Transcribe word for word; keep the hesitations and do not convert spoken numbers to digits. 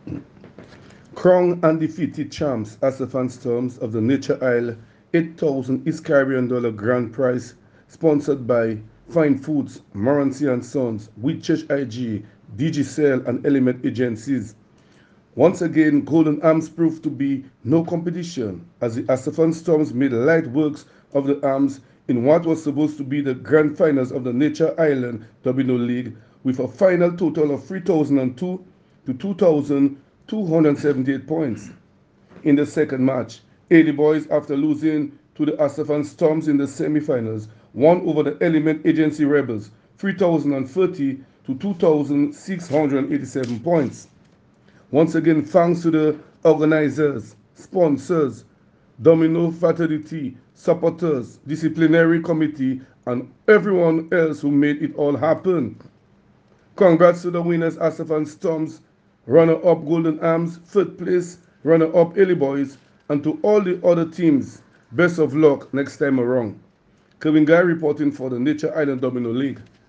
Crowned undefeated champs Asafan Storms of the Nature Isle eight thousand East Caribbean dollar grand prize sponsored by Fine Foods, Morancy and Sons, Whitchurch I G, Digicel and Element Agencies. Once again, Golden Arms proved to be no competition as the Asafan Storms made light works of the Arms in what was supposed to be the grand finals of the Nature Island Domino League with a final total of three thousand two to two thousand two hundred seventy-eight points. In the second match, Early Boys, after losing to the Asafan Storms in the semi-finals, won over the Element Agency Rebels three thousand thirty to two thousand six hundred eighty-seven points. Once again, thanks to the organizers, sponsors, Domino Fraternity, supporters, disciplinary committee, and everyone else who made it all happen. Congrats to the winners, Asafan Storms, runner-up Golden Arms, third place, runner-up Early Boys, and to all the other teams, best of luck next time around. Kevin Guy reporting for the Nature Island Domino League.